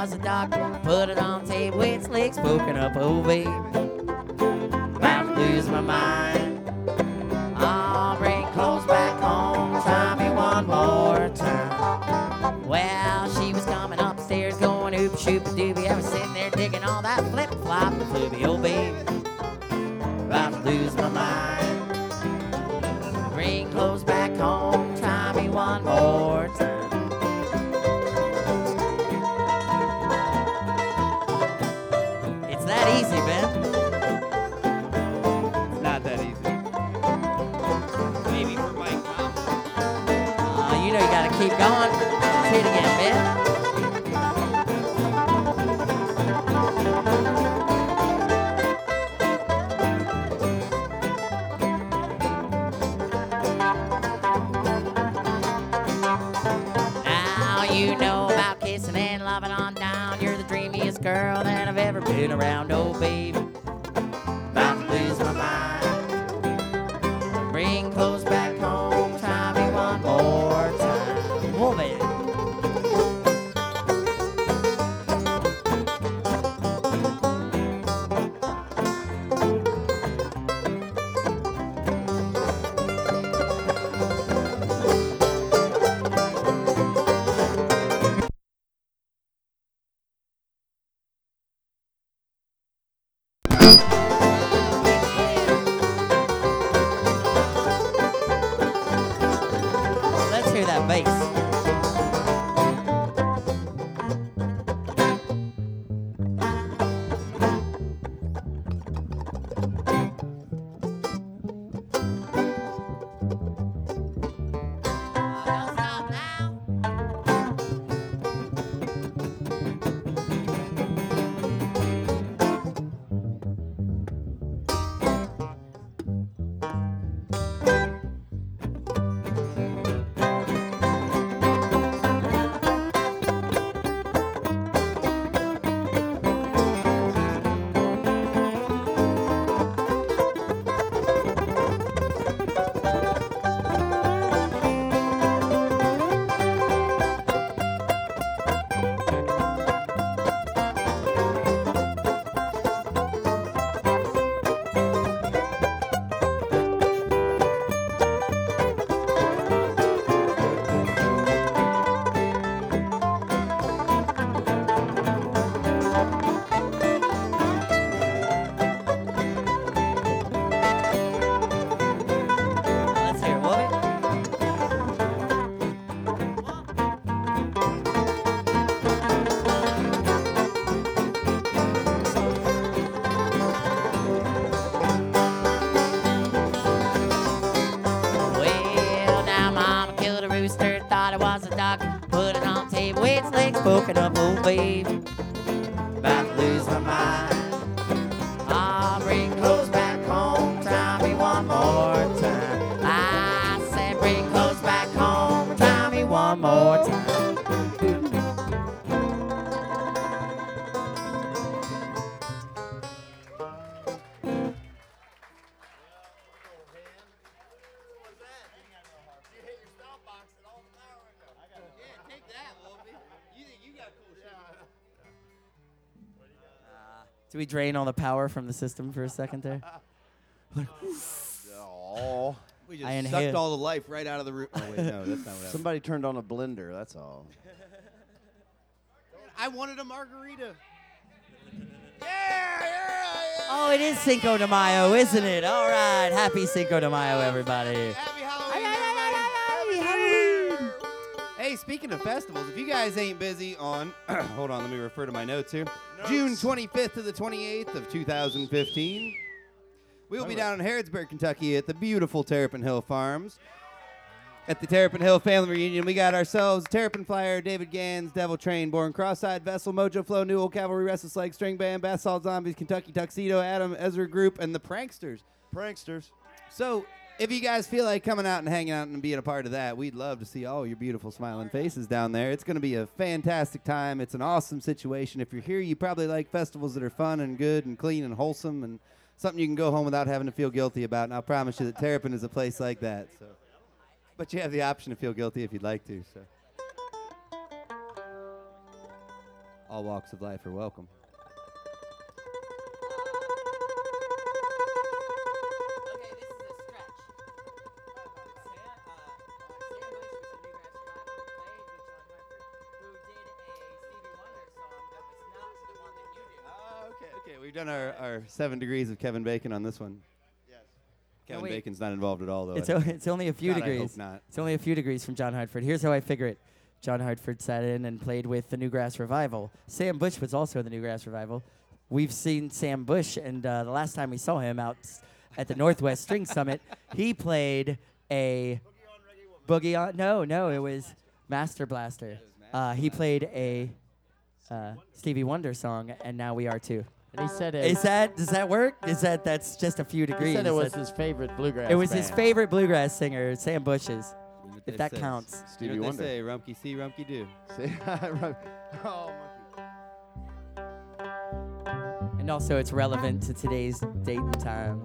was a doctor. Put it on the table with its legs poking up, oh baby. About to lose my mind. I'll bring clothes back home. Try me one more time. Well, she was coming upstairs going oop shoop a doobie. I was sitting there digging all that flip flop and flooby, oh baby. About to lose my mind. Bring clothes back home. Try me one more time. It's that easy, Ben. It's not that easy. Maybe for Mike Thompson. You know you gotta keep going. Say it again, Ben. Now you know about kissing and loving on down. You're the dreamiest girl that I've ever been around, oh baby. About to lose my mind. Bring clothes back home. Try me one more time. Woman. Let's hear that bass. Don't stop now. Let's hear it, Wolfie. Well, now mama killed a rooster, thought it was a duck. Put it on the table with its legs poking up, oh baby. About to lose my mind. I'll bring clothes back home. Try me one more time. I said bring clothes back home. Try me one more time. Do we drain all the power from the system for a second there? Oh. We I just inhaled. sucked all the life right out of the room. Oh, wait, no, that's not what happened. Somebody turned on a blender, that's all. I wanted a margarita. Oh, it is Cinco de Mayo, isn't it? All right. Happy Cinco de Mayo, everybody. Happy Halloween, everybody. Hey, speaking of festivals, if you guys ain't busy on, hold on, let me refer to my notes here. June 25th to the 28th of 2015, we'll be down in Harrodsburg, Kentucky at the beautiful Terrapin Hill Farms. At the Terrapin Hill Family Reunion, we got ourselves Terrapin Flyer, David Gans, Devil Train, Born Cross-Eyed Vessel, Mojo Flow, New Old Cavalry, Restless Leg, String Band, Bath Salt Zombies, Kentucky Tuxedo, Adam Ezra Group, and the Pranksters. Pranksters. So, if you guys feel like coming out and hanging out and being a part of that, we'd love to see all your beautiful smiling faces down there. It's going to be a fantastic time. It's an awesome situation. If you're here, you probably like festivals that are fun and good and clean and wholesome and something you can go home without having to feel guilty about. And I'll promise you that Terrapin is a place like that. So, but you have the option to feel guilty if you'd like to. So, All walks of life are welcome. Okay, this is a stretch. Sam Bush was a Newgrass Revival who played with John Hartford, who did a Stevie Wonder song that was not the one that you do. Okay. We've done our 7 degrees of Kevin Bacon on this one. Yes. Kevin wait. Bacon's not involved at all, though. It's only a few God, I hope degrees. not. It's only a few degrees from John Hartford. Here's how I figure it. John Hartford sat in and played with the Newgrass Revival. Sam Bush was also in the Newgrass Revival. We've seen Sam Bush, and the last time we saw him out at the Northwest String Summit, he played a Boogie on. No, it was Master Blaster. He played a Stevie Wonder song, and now we are too. And he said Does that work? That's just a few degrees. he said it was That's- his favorite bluegrass it was his band. favorite bluegrass singer, Sam Bush's. You know what If they that says. counts. Stevie You know what Wonder. they say, Rumpke see, Rumpke do. See? Oh, And also, it's relevant to today's date and time.